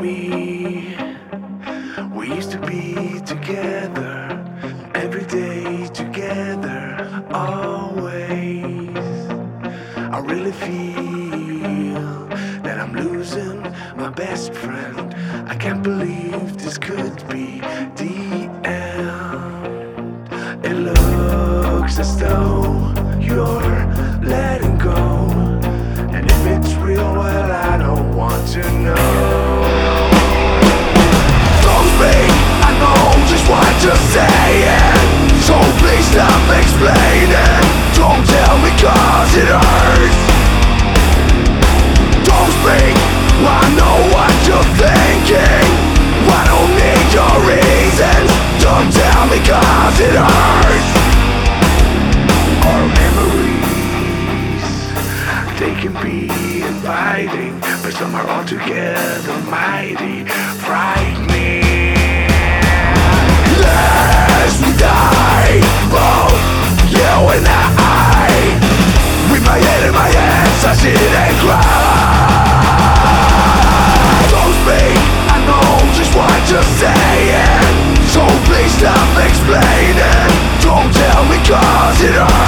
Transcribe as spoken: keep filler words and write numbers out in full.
me. We used to be together, every day together, always. I really feel that I'm losing my best friend. I can't believe this could be the end. It looks as though you're letting go, and if it's real, well, I don't want to know. Don't speak, I know just what you're saying, so please stop explaining. Don't tell me cause it hurts. Don't speak, I know what you're thinking. I don't need your reasons. Don't tell me cause it hurts. Our memories, they can be inviting, but some are altogether mighty frightening. Lest we die, both you and I, with my head in my hands, I sit and cry. Don't speak, I know just what you're saying, so please stop explaining. Don't tell me cause it hurts.